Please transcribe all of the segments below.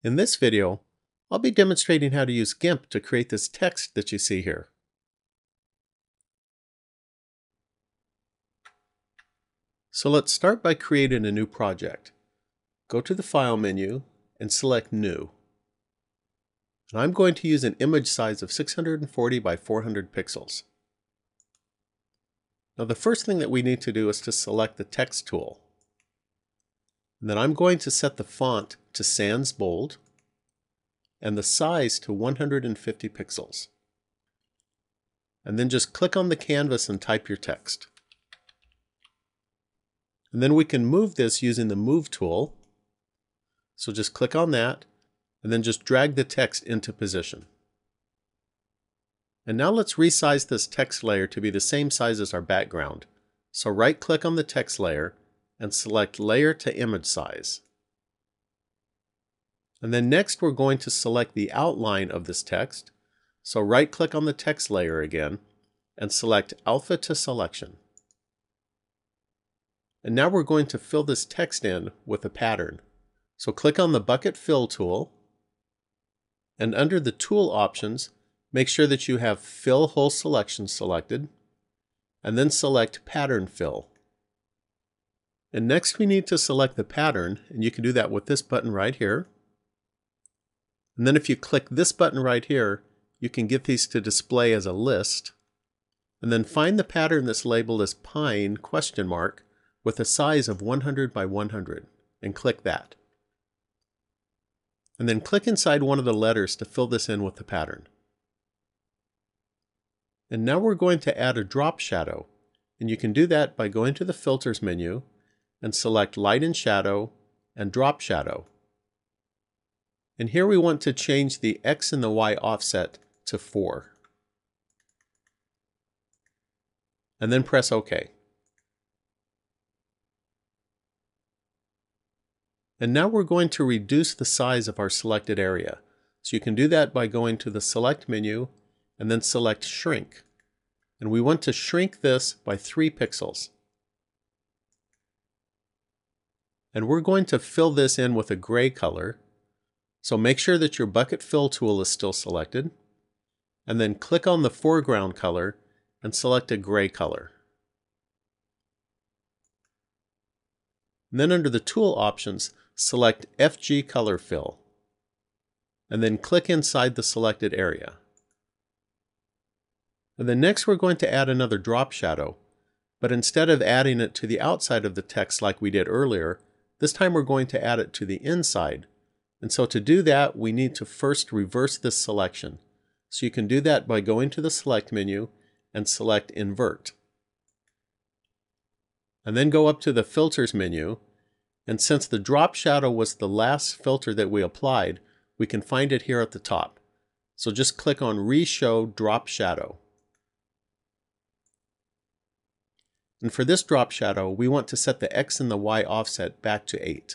In this video, I'll be demonstrating how to use GIMP to create this text that you see here. So let's start by creating a new project. Go to the File menu and select New. And I'm going to use an image size of 640 by 400 pixels. Now the first thing that we need to do is to select the Text tool. And then I'm going to set the font to Sans Bold and the size to 150 pixels. And then just click on the canvas and type your text. And then we can move this using the Move tool. So just click on that and then just drag the text into position. And now let's resize this text layer to be the same size as our background. So right-click on the text layer and select Layer to Image Size. And then next we're going to select the outline of this text. So right-click on the text layer again and select Alpha to Selection. And now we're going to fill this text in with a pattern. So click on the Bucket Fill tool, and under the Tool options, make sure that you have Fill Whole Selection selected, and then select Pattern Fill. And next we need to select the pattern, and you can do that with this button right here. And then if you click this button right here, you can get these to display as a list. And then find the pattern that's labeled as Pine ? With a size of 100 by 100, and click that. And then click inside one of the letters to fill this in with the pattern. And now we're going to add a drop shadow, and you can do that by going to the Filters menu and select Light and Shadow and Drop Shadow. And here we want to change the X and the Y offset to 4. And then press OK. And now we're going to reduce the size of our selected area. So you can do that by going to the Select menu and then select Shrink. And we want to shrink this by 3 pixels. And we're going to fill this in with a gray color. So make sure that your Bucket Fill tool is still selected. And then click on the foreground color and select a gray color. And then under the Tool options, select FG Color Fill, and then click inside the selected area. And then next we're going to add another drop shadow, but instead of adding it to the outside of the text like we did earlier, this time we're going to add it to the inside. And so to do that, we need to first reverse this selection. So you can do that by going to the Select menu and select Invert. And then go up to the Filters menu. And since the drop shadow was the last filter that we applied, we can find it here at the top. So just click on Reshow Drop Shadow. And for this drop shadow, we want to set the X and the Y offset back to 8.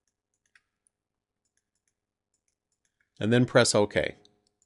And then press OK.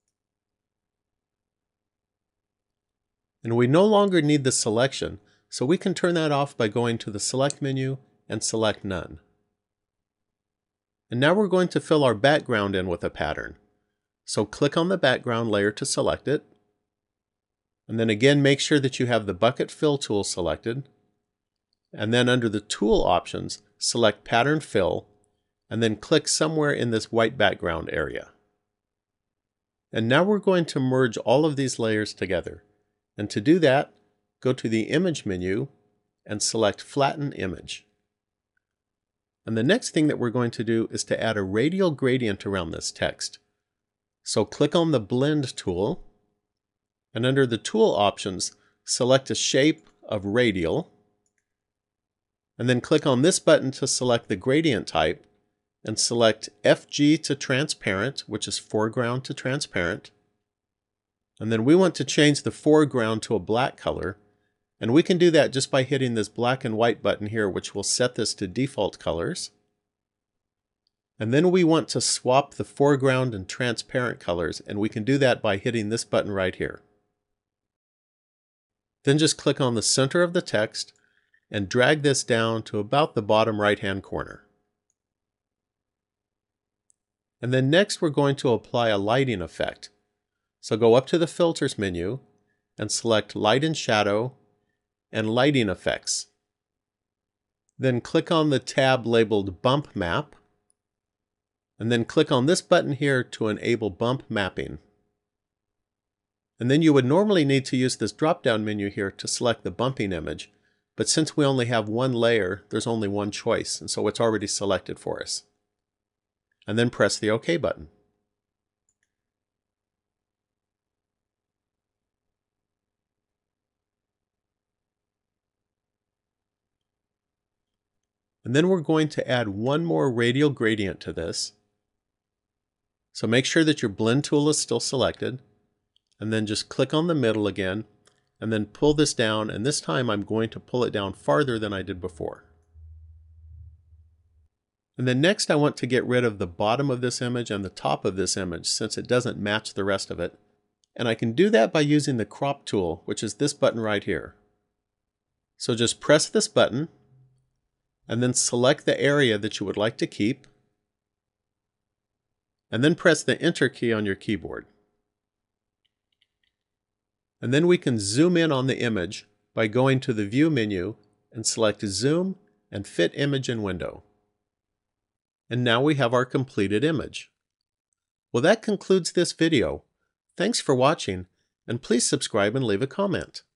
And we no longer need the selection, so we can turn that off by going to the Select menu and select None. And now we're going to fill our background in with a pattern. So click on the background layer to select it. And then again, make sure that you have the Bucket Fill tool selected. And then under the Tool options, select Pattern Fill, and then click somewhere in this white background area. And now we're going to merge all of these layers together. And to do that, go to the Image menu and select Flatten Image. And the next thing that we're going to do is to add a radial gradient around this text. So click on the Blend tool, and under the Tool options, select a shape of radial, and then click on this button to select the gradient type, and select FG to Transparent, which is foreground to transparent. And then we want to change the foreground to a black color, and we can do that just by hitting this black and white button here, which will set this to default colors. And then we want to swap the foreground and transparent colors, and we can do that by hitting this button right here. Then just click on the center of the text and drag this down to about the bottom right-hand corner. And then next we're going to apply a lighting effect. So go up to the Filters menu and select Light and Shadow and Lighting Effects. Then click on the tab labeled Bump Map, and then click on this button here to enable bump mapping. And then you would normally need to use this drop-down menu here to select the bumping image, but since we only have one layer, there's only one choice, and so it's already selected for us. And then press the OK button. And then we're going to add one more radial gradient to this. So make sure that your blend tool is still selected, and then just click on the middle again, and then pull this down, and this time I'm going to pull it down farther than I did before. And then next I want to get rid of the bottom of this image and the top of this image since it doesn't match the rest of it. And I can do that by using the crop tool, which is this button right here. So just press this button, and then select the area that you would like to keep, and then press the Enter key on your keyboard. And then we can zoom in on the image by going to the View menu and select Zoom and Fit Image in Window. And now we have our completed image. Well, that concludes this video. Thanks for watching, and please subscribe and leave a comment.